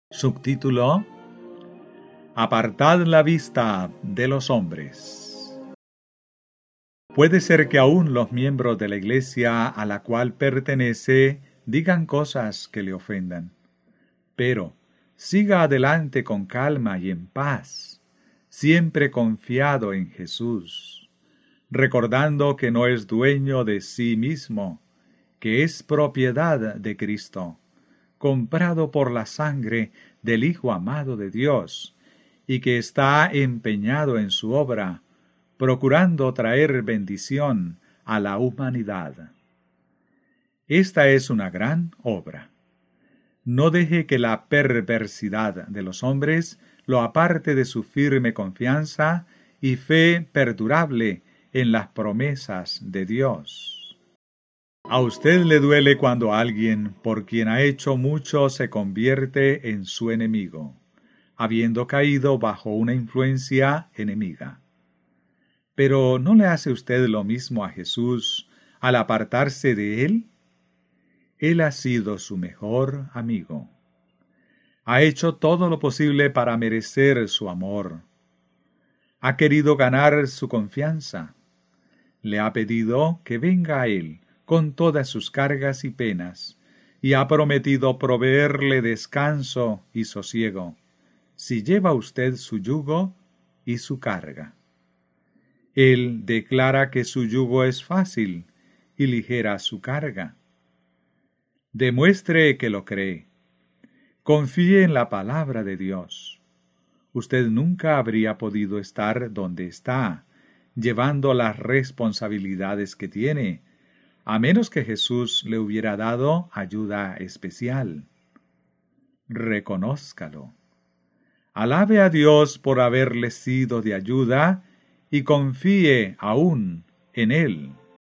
Subtítulo: Apartad la vista de los hombres. Puede ser que aún los miembros de la iglesia a la cual pertenece digan cosas que le ofendan, pero siga adelante con calma y en paz, siempre confiado en Jesús, recordando que no es dueño de sí mismo, que es propiedad de Cristo, comprado por la sangre del Hijo amado de Dios, y que está empeñado en su obra, procurando traer bendición a la humanidad. Esta es una gran obra. No deje que la perversidad de los hombres lo aparte de su firme confianza y fe perdurable en las promesas de Dios. A usted le duele cuando alguien, por quien ha hecho mucho, se convierte en su enemigo, habiendo caído bajo una influencia enemiga. Pero ¿no le hace usted lo mismo a Jesús al apartarse de él? Él ha sido su mejor amigo. Ha hecho todo lo posible para merecer su amor. Ha querido ganar su confianza. Le ha pedido que venga a él con todas sus cargas y penas, y ha prometido proveerle descanso y sosiego, si lleva usted su yugo y su carga. Él declara que su yugo es fácil y ligera su carga. Demuestre que lo cree. Confíe en la palabra de Dios. Usted nunca habría podido estar donde está, llevando las responsabilidades que tiene, a menos que Jesús le hubiera dado ayuda especial. Reconózcalo. Alabe a Dios por haberle sido de ayuda y confíe aún en Él.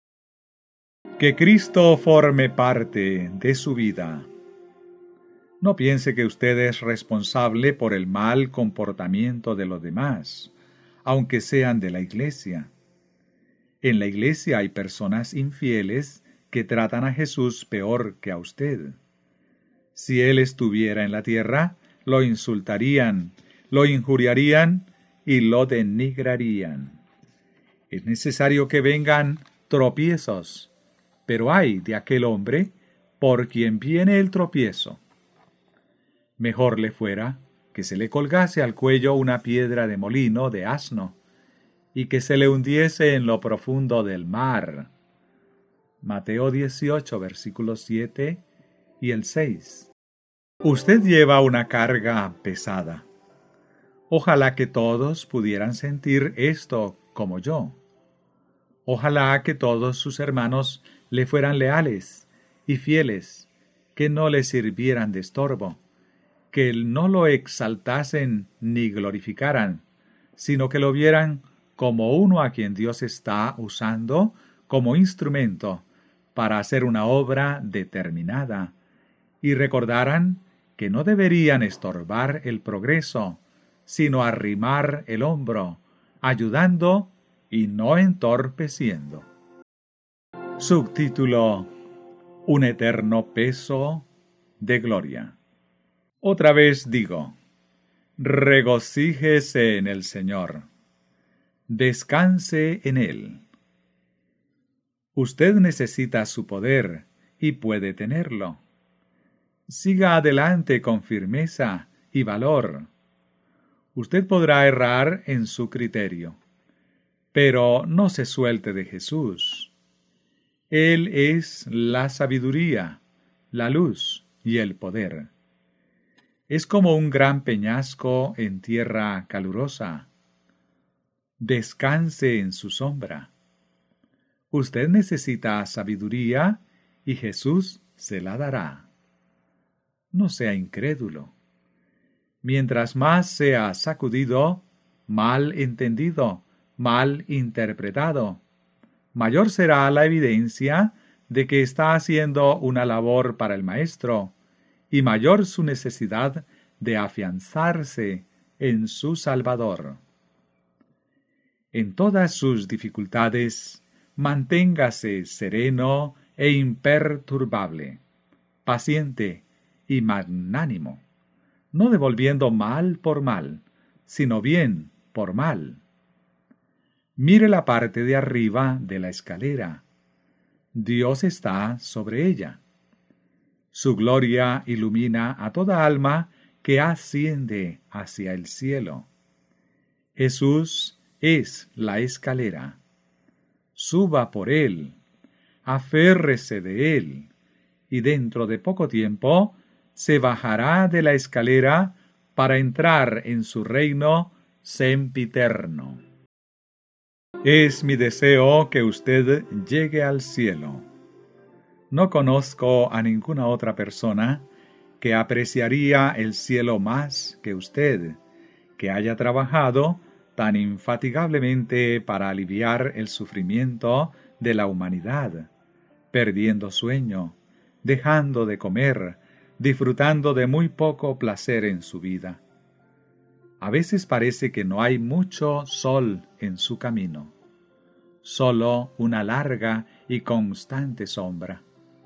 Que Cristo forme parte de su vida. No piense que usted es responsable por el mal comportamiento de los demás, aunque sean de la iglesia. En la iglesia hay personas infieles que tratan a Jesús peor que a usted. Si Él estuviera en la tierra, lo insultarían, lo injuriarían y lo denigrarían. Es necesario que vengan tropiezos, pero ay de aquel hombre por quien viene el tropiezo. Mejor le fuera que se le colgase al cuello una piedra de molino de asno, y que se le hundiese en lo profundo del mar. Mateo 18, versículos 7 y el 6. Usted lleva una carga pesada. Ojalá que todos pudieran sentir esto como yo. Ojalá que todos sus hermanos le fueran leales y fieles, que no le sirvieran de estorbo, que no lo exaltasen ni glorificaran, sino que lo vieran como uno a quien Dios está usando como instrumento para hacer una obra determinada, y recordaran que no deberían estorbar el progreso, sino arrimar el hombro, ayudando y no entorpeciendo. Subtítulo: Un eterno peso de gloria. Otra vez digo, regocíjese en el Señor. Descanse en Él. Usted necesita su poder y puede tenerlo. Siga adelante con firmeza y valor. Usted podrá errar en su criterio, pero no se suelte de Jesús. Él es la sabiduría, la luz y el poder. Es como un gran peñasco en tierra calurosa. Descanse en su sombra. Usted necesita sabiduría y Jesús se la dará. No sea incrédulo. Mientras más sea sacudido, mal entendido, mal interpretado, mayor será la evidencia de que está haciendo una labor para el Maestro, y mayor su necesidad de afianzarse en su Salvador. En todas sus dificultades, manténgase sereno e imperturbable, paciente y magnánimo. no devolviendo mal por mal, sino bien por mal. Mire la parte de arriba de la escalera. Dios está sobre ella. Su gloria ilumina a toda alma que asciende hacia el cielo. Jesús es la escalera. Suba por él, aférrese de él, y dentro de poco tiempo se bajará de la escalera para entrar en su reino sempiterno. Es mi deseo que usted llegue al cielo. No conozco a ninguna otra persona que apreciaría el cielo más que usted, que haya trabajado tan infatigablemente para aliviar el sufrimiento de la humanidad, perdiendo sueño, dejando de comer, disfrutando de muy poco placer en su vida. A veces parece que no hay mucho sol en su camino, solo una larga y constante sombra.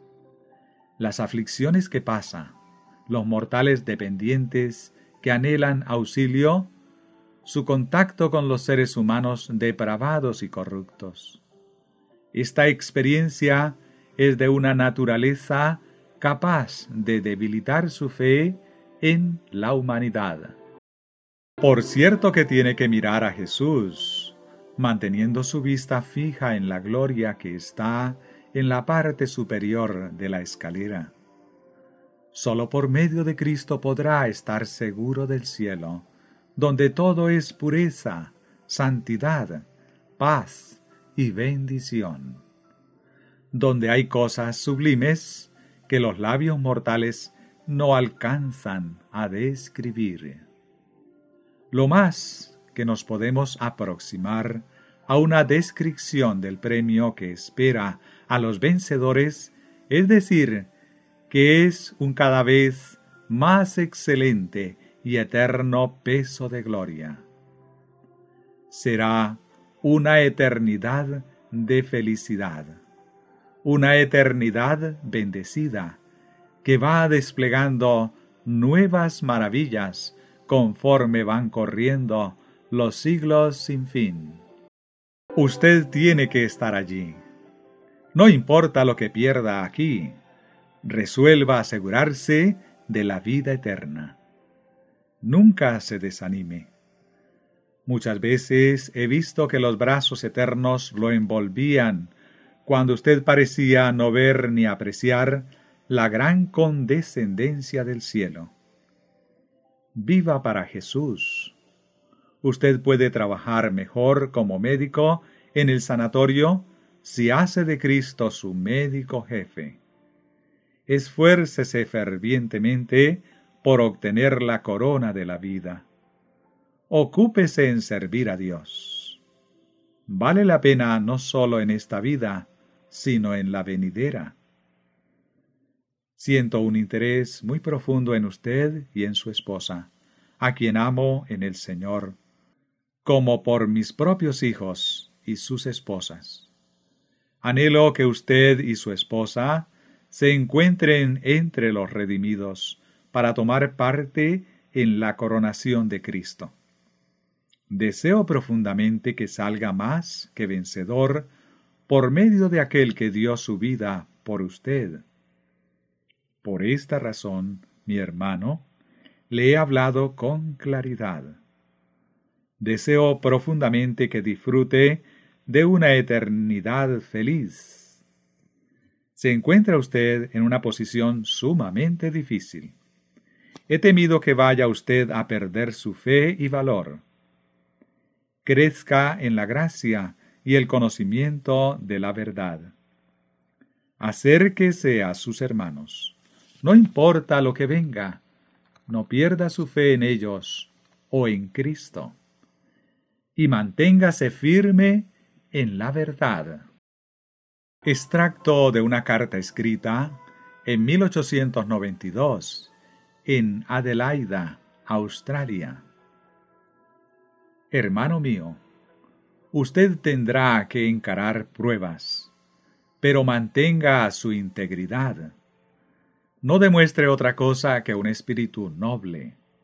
Las aflicciones que pasa, los mortales dependientes que anhelan auxilio, su contacto con los seres humanos depravados y corruptos. Esta experiencia es de una naturaleza capaz de debilitar su fe en la humanidad. Por cierto que tiene que mirar a Jesús, manteniendo su vista fija en la gloria que está en la parte superior de la escalera. Solo por medio de Cristo podrá estar seguro del cielo, donde todo es pureza, santidad, paz y bendición, donde hay cosas sublimes que los labios mortales no alcanzan a describir. Lo más que nos podemos aproximar a una descripción del premio que espera a los vencedores, es decir, que es un cada vez más excelente y eterno peso de gloria. Será una eternidad de felicidad, una eternidad bendecida, que va desplegando nuevas maravillas conforme van corriendo los siglos sin fin. Usted tiene que estar allí. No importa lo que pierda aquí, resuelva asegurarse de la vida eterna. Nunca se desanime. Muchas veces he visto que los brazos eternos lo envolvían cuando usted parecía no ver ni apreciar la gran condescendencia del cielo. Viva para Jesús. Usted puede trabajar mejor como médico en el sanatorio si hace de Cristo su médico jefe. Esfuércese fervientemente por obtener la corona de la vida. Ocúpese en servir a Dios. Vale la pena no solo en esta vida, sino en la venidera. Siento un interés muy profundo en usted y en su esposa, a quien amo en el Señor, como por mis propios hijos y sus esposas. Anhelo que usted y su esposa se encuentren entre los redimidos para tomar parte en la coronación de Cristo. Deseo profundamente que salga más que vencedor por medio de aquel que dio su vida por usted. Por esta razón, mi hermano, le he hablado con claridad. Deseo profundamente que disfrute de una eternidad feliz. Se encuentra usted en una posición sumamente difícil. He temido que vaya usted a perder su fe y valor. Crezca en la gracia y el conocimiento de la verdad. Acérquese a sus hermanos. No importa lo que venga, no pierda su fe en ellos o en Cristo. Y manténgase firme en la verdad. Extracto de una carta escrita en 1892 en Adelaida, Australia. Hermano mío, usted tendrá que encarar pruebas, pero mantenga su integridad. No demuestre otra cosa que un espíritu noble.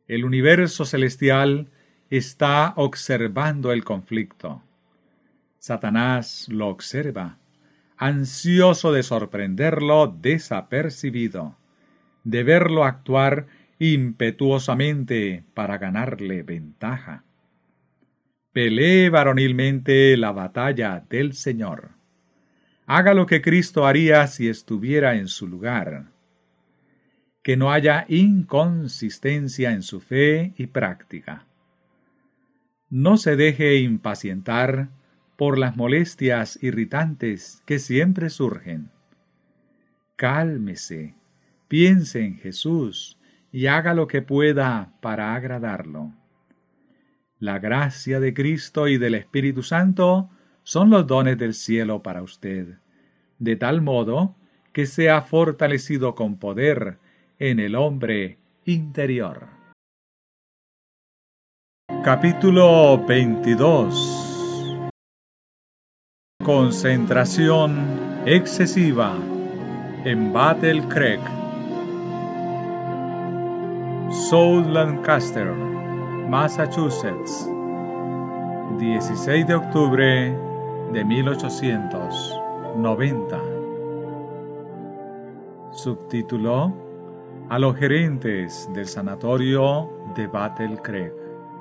El universo celestial está observando el conflicto. Satanás lo observa, ansioso de sorprenderlo desapercibido, de verlo actuar impetuosamente para ganarle ventaja. Pelee varonilmente la batalla del Señor. Haga lo que Cristo haría si estuviera en su lugar. Que no haya inconsistencia en su fe y práctica. No se deje impacientar por las molestias irritantes que siempre surgen. Cálmese, piense en Jesús y haga lo que pueda para agradarlo. La gracia de Cristo y del Espíritu Santo son los dones del cielo para usted, de tal modo que sea fortalecido con poder en el hombre interior. Capítulo 22. Concentración excesiva en Battle Creek. South Lancaster, Massachusetts, 16 de octubre de 1890. Subtítulo: a los gerentes del sanatorio de Battle Creek.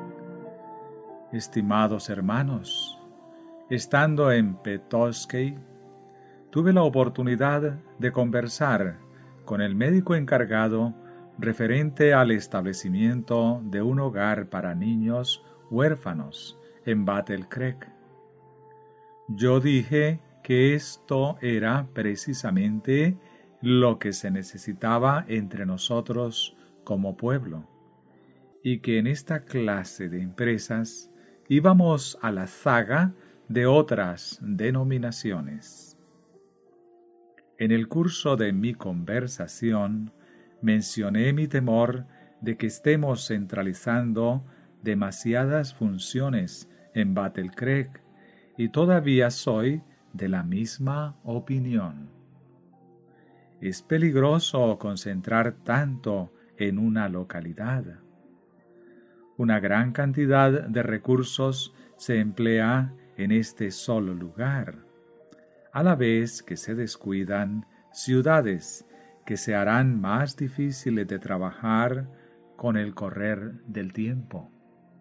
Estimados hermanos, estando en Petoskey, tuve la oportunidad de conversar con el médico encargado referente al establecimiento de un hogar para niños huérfanos en Battle Creek. Yo dije que esto era precisamente lo que se necesitaba entre nosotros como pueblo, y que en esta clase de empresas íbamos a la zaga de otras denominaciones. En el curso de mi conversación mencioné mi temor de que estemos centralizando demasiadas funciones en Battle Creek, y todavía soy de la misma opinión. Es peligroso concentrar tanto en una localidad. Una gran cantidad de recursos se emplea en este solo lugar, a la vez que se descuidan ciudades que se harán más difíciles de trabajar con el correr del tiempo.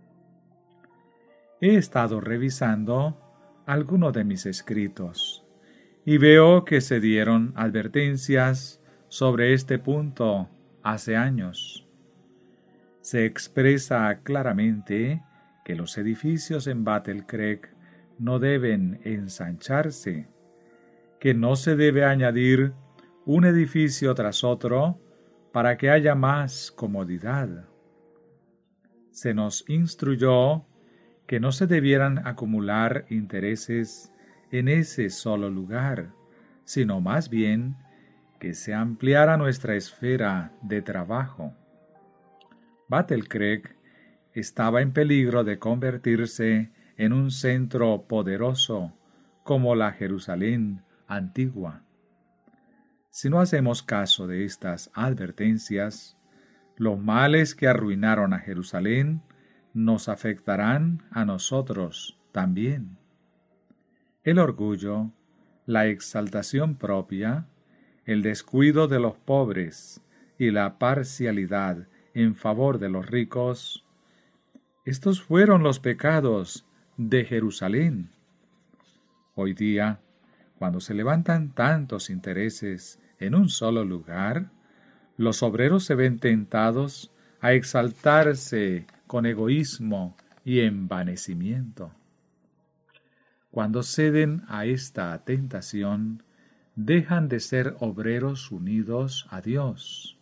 He estado revisando algunos de mis escritos y veo que se dieron advertencias sobre este punto hace años. Se expresa claramente que los edificios en Battle Creek no deben ensancharse, que no se debe añadir un edificio tras otro para que haya más comodidad. Se nos instruyó que no se debieran acumular intereses en ese solo lugar, sino más bien que se ampliara nuestra esfera de trabajo. Battle Creek estaba en peligro de convertirse en un centro poderoso como la Jerusalén antigua. Si no hacemos caso de estas advertencias, los males que arruinaron a Jerusalén nos afectarán a nosotros también. El orgullo, la exaltación propia, el descuido de los pobres y la parcialidad en favor de los ricos, estos fueron los pecados de Jerusalén. Hoy día, cuando se levantan tantos intereses en un solo lugar, los obreros se ven tentados a exaltarse con egoísmo y envanecimiento. Cuando ceden a esta tentación, dejan de ser obreros unidos a Dios.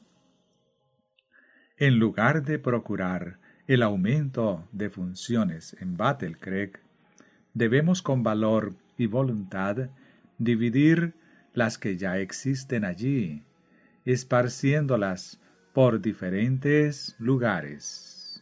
En lugar de procurar el aumento de funciones en Battle Creek, debemos con valor y voluntad dividir las que ya existen allí, esparciéndolas por diferentes lugares.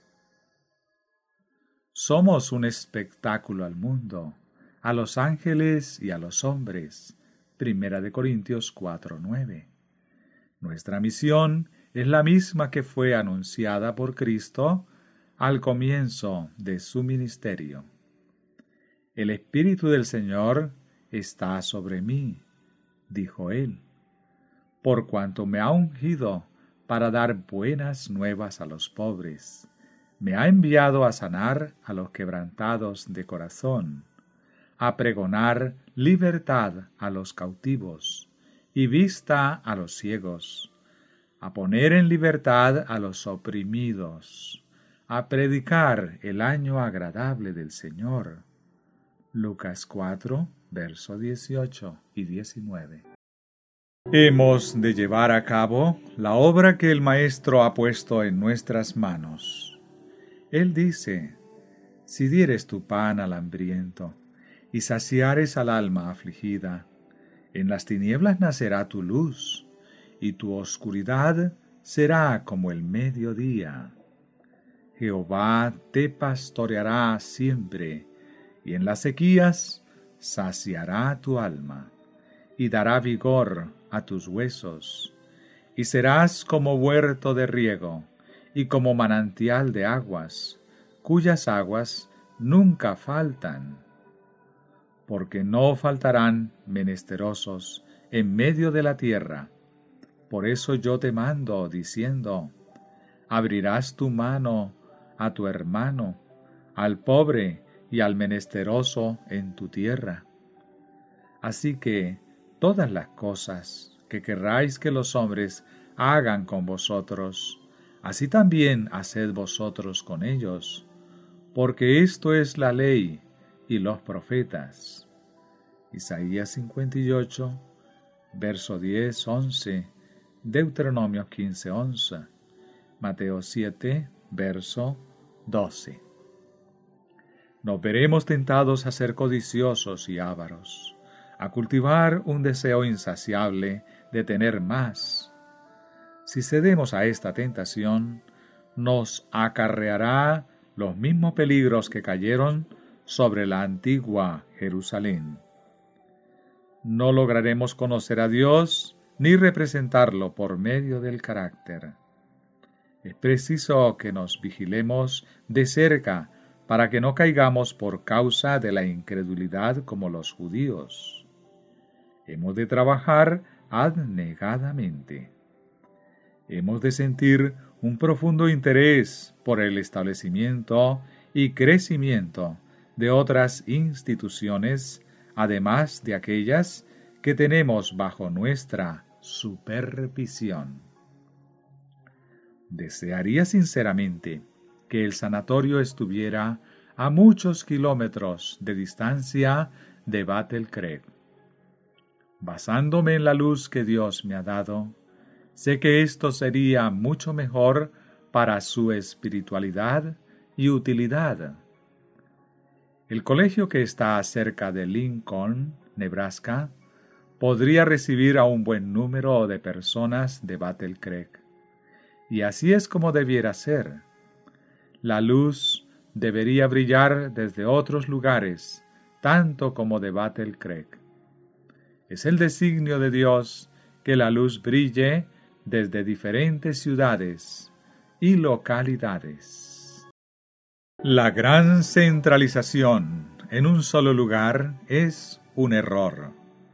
Somos un espectáculo al mundo, a los ángeles y a los hombres. 1 Corintios 4:9. Nuestra misión es la misma que fue anunciada por Cristo al comienzo de su ministerio. El Espíritu del Señor está sobre mí, dijo él, por cuanto me ha ungido para dar buenas nuevas a los pobres. Me ha enviado a sanar a los quebrantados de corazón, a pregonar libertad a los cautivos y vista a los ciegos, a poner en libertad a los oprimidos, a predicar el año agradable del Señor. Lucas 4, versos 18 y 19. Hemos de llevar a cabo la obra que el Maestro ha puesto en nuestras manos. Él dice: si dieres tu pan al hambriento y saciares al alma afligida, en las tinieblas nacerá tu luz, y tu oscuridad será como el mediodía. Jehová te pastoreará siempre, y en las sequías saciará tu alma, y dará vigor a tus huesos, y serás como huerto de riego, y como manantial de aguas, cuyas aguas nunca faltan. Porque no faltarán menesterosos en medio de la tierra. Por eso yo te mando, diciendo: abrirás tu mano a tu hermano, al pobre y al menesteroso en tu tierra. Así que todas las cosas que querráis que los hombres hagan con vosotros, así también haced vosotros con ellos, porque esto es la ley y los profetas. Isaías 58, verso 10, 11, Deuteronomio 15, 11, Mateo 7, verso 12. Nos veremos tentados a ser codiciosos y ávaros, a cultivar un deseo insaciable de tener más. Si cedemos a esta tentación, nos acarreará los mismos peligros que cayeron sobre la antigua Jerusalén. No lograremos conocer a Dios ni representarlo por medio del carácter. Es preciso que nos vigilemos de cerca para que no caigamos por causa de la incredulidad como los judíos. Hemos de trabajar abnegadamente. Hemos de sentir un profundo interés por el establecimiento y crecimiento de otras instituciones, además de aquellas que tenemos bajo nuestra supervisión. Desearía sinceramente que el sanatorio estuviera a muchos kilómetros de distancia de Battle Creek. Basándome en la luz que Dios me ha dado, sé que esto sería mucho mejor para su espiritualidad y utilidad. El colegio que está cerca de Lincoln, Nebraska, podría recibir a un buen número de personas de Battle Creek. Y así es como debiera ser. La luz debería brillar desde otros lugares, tanto como de Battle Creek. Es el designio de Dios que la luz brille desde diferentes ciudades y localidades. La gran centralización en un solo lugar es un error.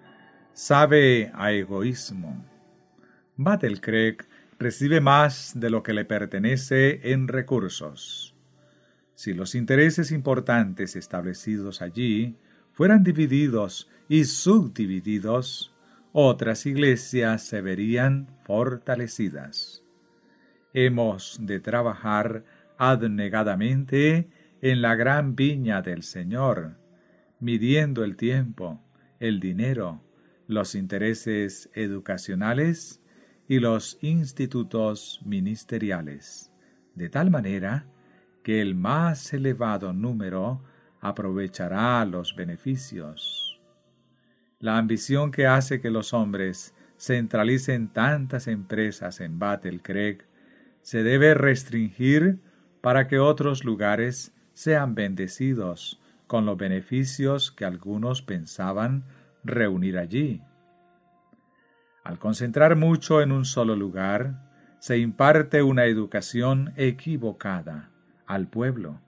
Sabe a egoísmo. Battle Creek recibe más de lo que le pertenece en recursos. Si los intereses importantes establecidos allí fueran divididos y subdivididos, otras iglesias se verían fortalecidas. Hemos de trabajar abnegadamente en la gran viña del Señor, midiendo el tiempo, el dinero, los intereses educacionales y los institutos ministeriales, de tal manera que el más elevado número aprovechará los beneficios. La ambición que hace que los hombres centralicen tantas empresas en Battle Creek se debe restringir para que otros lugares sean bendecidos con los beneficios que algunos pensaban reunir allí. Al concentrar mucho en un solo lugar, se imparte una educación equivocada al pueblo.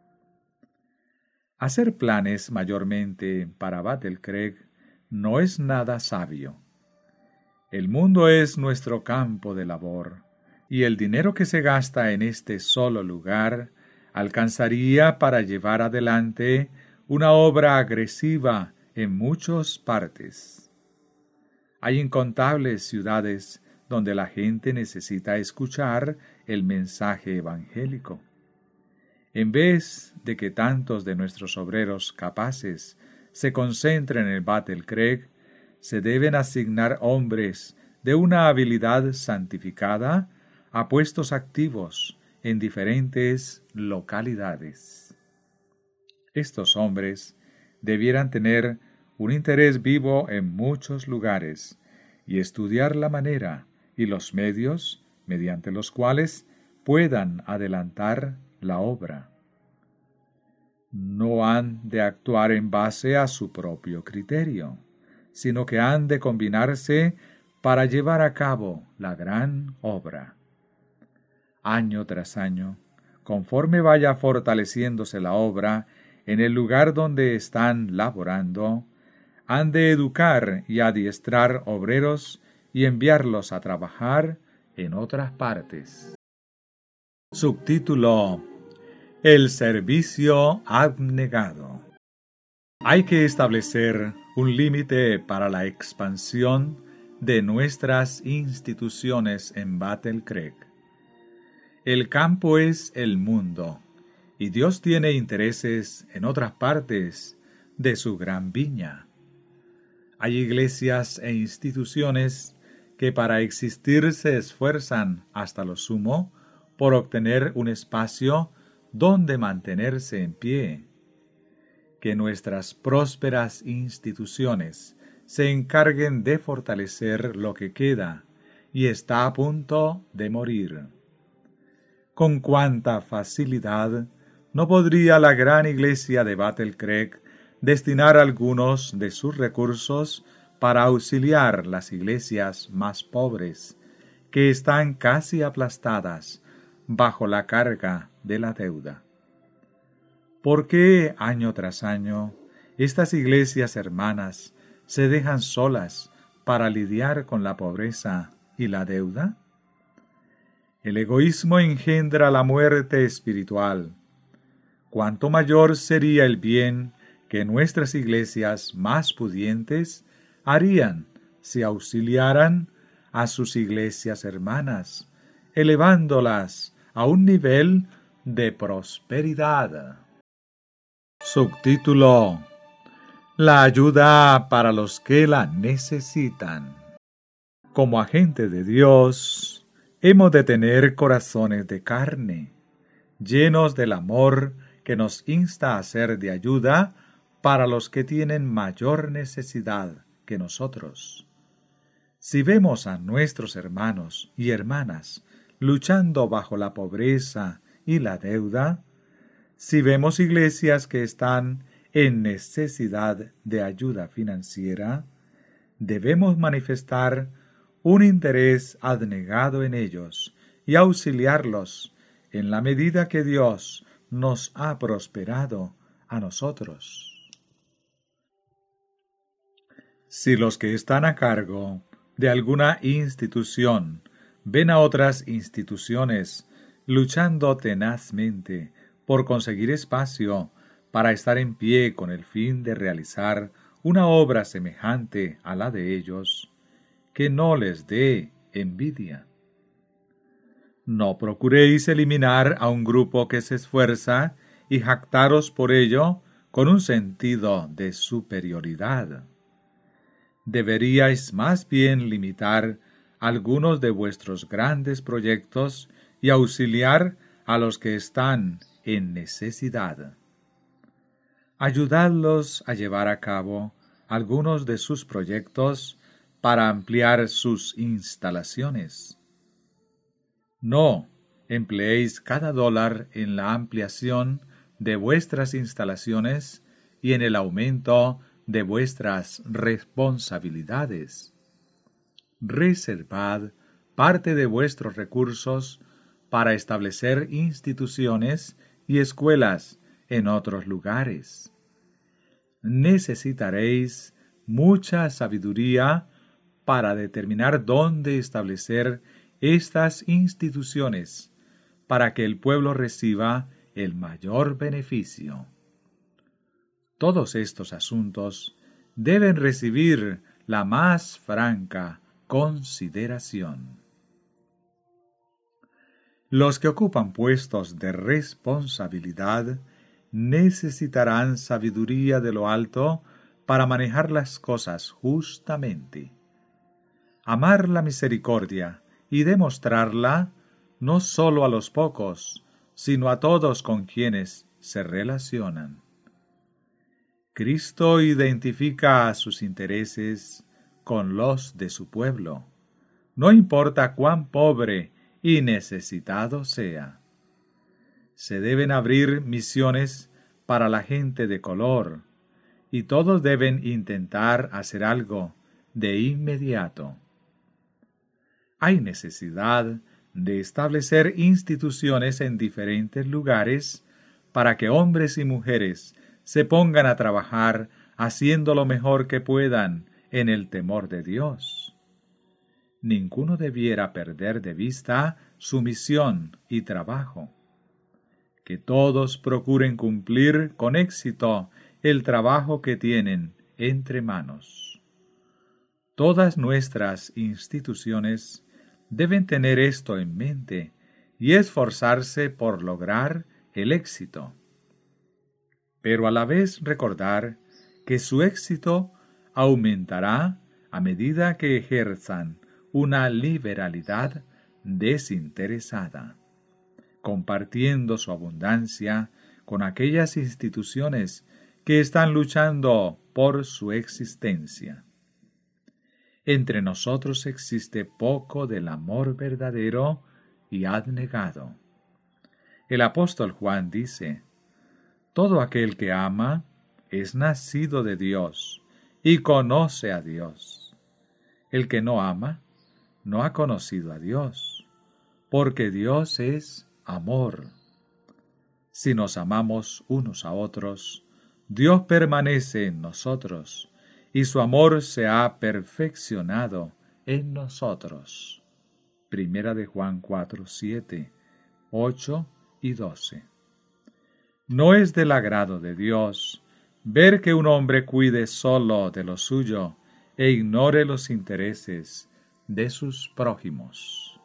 Hacer planes mayormente para Battle Creek no es nada sabio. El mundo es nuestro campo de labor, y el dinero que se gasta en este solo lugar alcanzaría para llevar adelante una obra agresiva en muchas partes. Hay incontables ciudades donde la gente necesita escuchar el mensaje evangélico. En vez de que tantos de nuestros obreros capaces se concentren en Battle Creek, se deben asignar hombres de una habilidad santificada a puestos activos en diferentes localidades. Estos hombres debieran tener un interés vivo en muchos lugares y estudiar la manera y los medios mediante los cuales puedan adelantar la obra. No han de actuar en base a su propio criterio, sino que han de combinarse para llevar a cabo la gran obra. Año tras año, conforme vaya fortaleciéndose la obra en el lugar donde están laborando, han de educar y adiestrar obreros y enviarlos a trabajar en otras partes. Subtítulo: El servicio abnegado. Hay que establecer un límite para la expansión de nuestras instituciones en Battle Creek. El campo es el mundo, y Dios tiene intereses en otras partes de su gran viña. Hay iglesias e instituciones que para existir se esfuerzan hasta lo sumo por obtener un espacio donde mantenerse en pie. Que nuestras prósperas instituciones se encarguen de fortalecer lo que queda y está a punto de morir. Con cuánta facilidad no podría la gran iglesia de Battle Creek destinar algunos de sus recursos para auxiliar las iglesias más pobres, que están casi aplastadas bajo la carga de la deuda. ¿Por qué año tras año estas iglesias hermanas se dejan solas para lidiar con la pobreza y la deuda? El egoísmo engendra la muerte espiritual. ¿Cuánto mayor sería el bien que nuestras iglesias más pudientes harían si auxiliaran a sus iglesias hermanas, elevándolas a un nivel de prosperidad? Subtítulo: La ayuda para los que la necesitan. Como agente de Dios, hemos de tener corazones de carne, llenos del amor que nos insta a ser de ayuda para los que tienen mayor necesidad que nosotros. Si vemos a nuestros hermanos y hermanas luchando bajo la pobreza y la deuda, si vemos iglesias que están en necesidad de ayuda financiera, debemos manifestar un interés abnegado en ellos y auxiliarlos en la medida que Dios nos ha prosperado a nosotros. Si los que están a cargo de alguna institución ven a otras instituciones luchando tenazmente por conseguir espacio para estar en pie con el fin de realizar una obra semejante a la de ellos, que no les dé envidia. No procuréis eliminar a un grupo que se esfuerza y jactaros por ello con un sentido de superioridad. Deberíais más bien limitar algunos de vuestros grandes proyectos y auxiliar a los que están en necesidad. Ayudadlos a llevar a cabo algunos de sus proyectos para ampliar sus instalaciones. No empleéis cada dólar en la ampliación de vuestras instalaciones y en el aumento de vuestras responsabilidades. Reservad parte de vuestros recursos para establecer instituciones y escuelas en otros lugares. Necesitaréis mucha sabiduría para determinar dónde establecer estas instituciones para que el pueblo reciba el mayor beneficio. Todos estos asuntos deben recibir la más franca consideración. Los que ocupan puestos de responsabilidad necesitarán sabiduría de lo alto para manejar las cosas justamente. Amar la misericordia y demostrarla no solo a los pocos, sino a todos con quienes se relacionan. Cristo identifica sus intereses con los de su pueblo, no importa cuán pobre y necesitado sea. Se deben abrir misiones para la gente de color, y todos deben intentar hacer algo de inmediato. Hay necesidad de establecer instituciones en diferentes lugares para que hombres y mujeres se pongan a trabajar haciendo lo mejor que puedan en el temor de Dios. Ninguno debiera perder de vista su misión y trabajo. Que todos procuren cumplir con éxito el trabajo que tienen entre manos. Todas nuestras instituciones deben tener esto en mente y esforzarse por lograr el éxito. Pero a la vez recordar que su éxito aumentará a medida que ejerzan una liberalidad desinteresada, compartiendo su abundancia con aquellas instituciones que están luchando por su existencia. Entre nosotros existe poco del amor verdadero y abnegado. El apóstol Juan dice: todo aquel que ama es nacido de Dios y conoce a Dios. El que no ama no ha conocido a Dios, porque Dios es amor. Si nos amamos unos a otros, Dios permanece en nosotros, y su amor se ha perfeccionado en nosotros. Primera de Juan 4, 7, 8 y 12. No es del agrado de Dios ver que un hombre cuide solo de lo suyo e ignore los intereses de sus prójimos.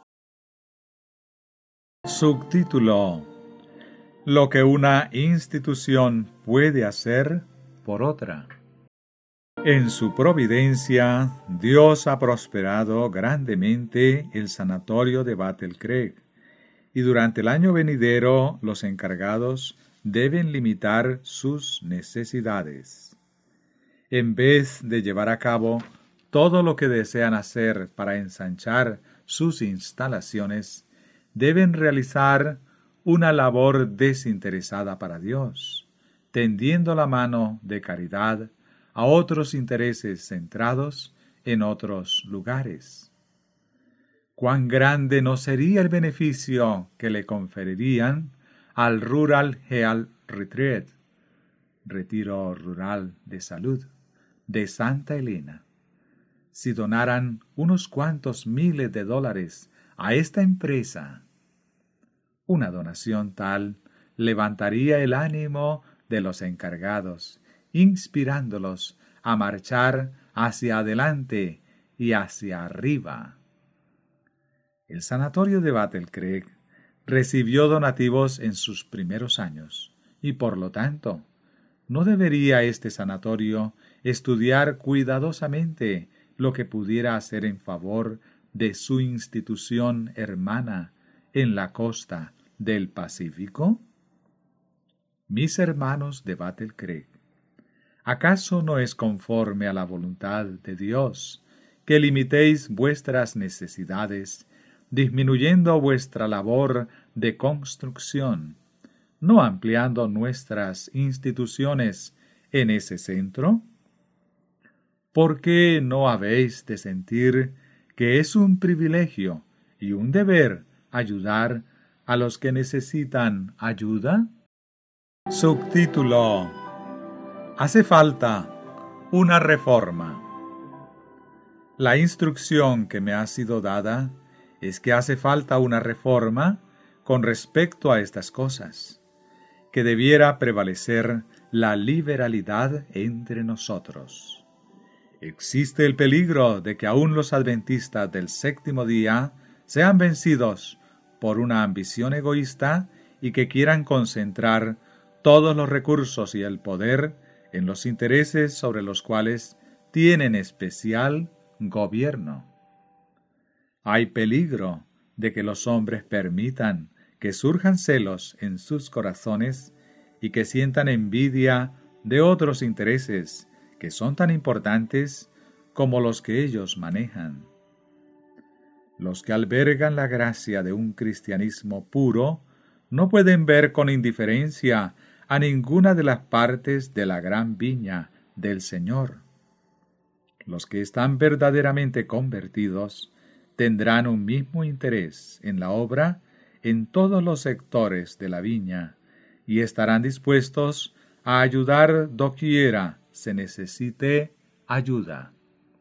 Subtítulo: lo que una institución puede hacer por otra. En su providencia, Dios ha prosperado grandemente el sanatorio de Battle Creek, y durante el año venidero los encargados deben limitar sus necesidades. En vez de llevar a cabo todo lo que desean hacer para ensanchar sus instalaciones, deben realizar una labor desinteresada para Dios, tendiendo la mano de caridad a otros intereses centrados en otros lugares. ¿Cuán grande no sería el beneficio que le conferirían al Rural Health Retreat, retiro rural de salud, de Santa Elena, si donaran unos cuantos miles de dólares a esta empresa? Una donación tal levantaría el ánimo de los encargados, inspirándolos a marchar hacia adelante y hacia arriba. El sanatorio de Battle Creek recibió donativos en sus primeros años, y por lo tanto, ¿no debería este sanatorio estudiar cuidadosamente lo que pudiera hacer en favor de su institución hermana en la costa del Pacífico? Mis hermanos de Battle Creek, ¿acaso no es conforme a la voluntad de Dios que limitéis vuestras necesidades, disminuyendo vuestra labor de construcción, no ampliando nuestras instituciones en ese centro? ¿Por qué no habéis de sentir que es un privilegio y un deber ayudar a los que necesitan ayuda? Subtítulo: Hace falta una reforma. La instrucción que me ha sido dada es que hace falta una reforma con respecto a estas cosas, que debiera prevalecer la liberalidad entre nosotros. Existe el peligro de que aún los adventistas del séptimo día sean vencidos por una ambición egoísta y que quieran concentrar todos los recursos y el poder en los intereses sobre los cuales tienen especial gobierno. Hay peligro de que los hombres permitan que surjan celos en sus corazones y que sientan envidia de otros intereses que son tan importantes como los que ellos manejan. Los que albergan la gracia de un cristianismo puro no pueden ver con indiferencia a ninguna de las partes de la gran viña del Señor. Los que están verdaderamente convertidos tendrán un mismo interés en la obra en todos los sectores de la viña y estarán dispuestos a ayudar doquiera se necesite ayuda.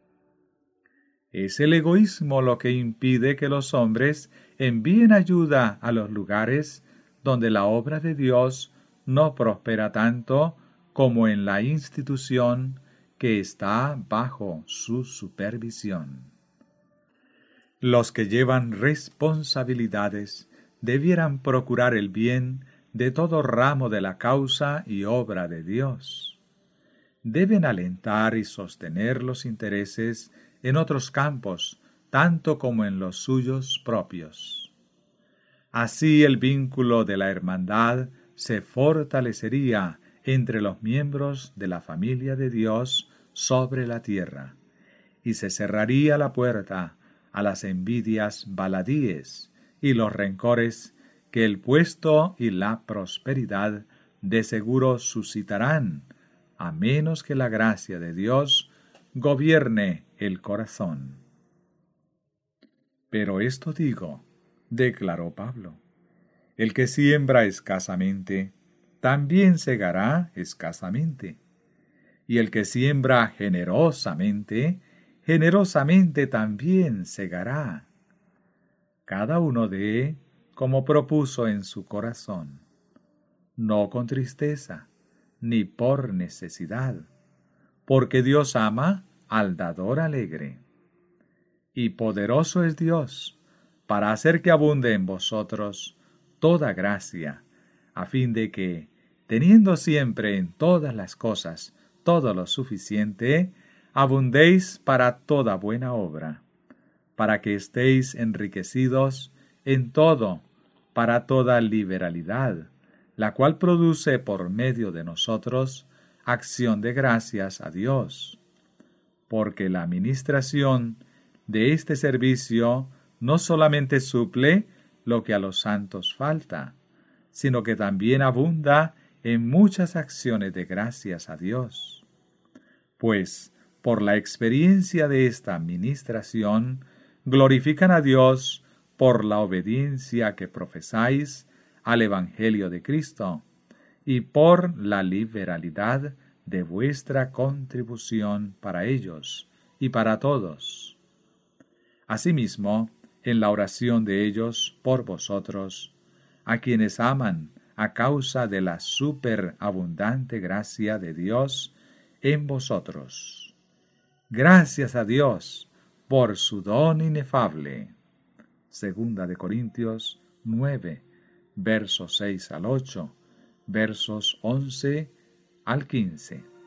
Es el egoísmo lo que impide que los hombres envíen ayuda a los lugares donde la obra de Dios no prospera tanto como en la institución que está bajo su supervisión. Los que llevan responsabilidades debieran procurar el bien de todo ramo de la causa y obra de Dios. Deben alentar y sostener los intereses en otros campos, tanto como en los suyos propios. Así el vínculo de la hermandad se fortalecería entre los miembros de la familia de Dios sobre la tierra, y se cerraría la puerta a las envidias baladíes y los rencores que el puesto y la prosperidad de seguro suscitarán, a menos que la gracia de Dios gobierne el corazón. Pero esto digo, declaró Pablo, el que siembra escasamente, también segará escasamente, y el que siembra generosamente, generosamente también segará. Cada uno dé como propuso en su corazón, no con tristeza, ni por necesidad, porque Dios ama al dador alegre. Y poderoso es Dios para hacer que abunde en vosotros toda gracia, a fin de que, teniendo siempre en todas las cosas todo lo suficiente, abundéis para toda buena obra, para que estéis enriquecidos en todo, para toda liberalidad, la cual produce por medio de nosotros acción de gracias a Dios. Porque la administración de este servicio no solamente suple lo que a los santos falta, sino que también abunda en muchas acciones de gracias a Dios. Pues, por la experiencia de esta administración, glorifican a Dios por la obediencia que profesáis al Evangelio de Cristo y por la liberalidad de vuestra contribución para ellos y para todos. Asimismo, en la oración de ellos por vosotros, a quienes aman a causa de la superabundante gracia de Dios en vosotros. Gracias a Dios por su don inefable. Segunda de Corintios 9, versos 6 al 8, versos 11 al 15.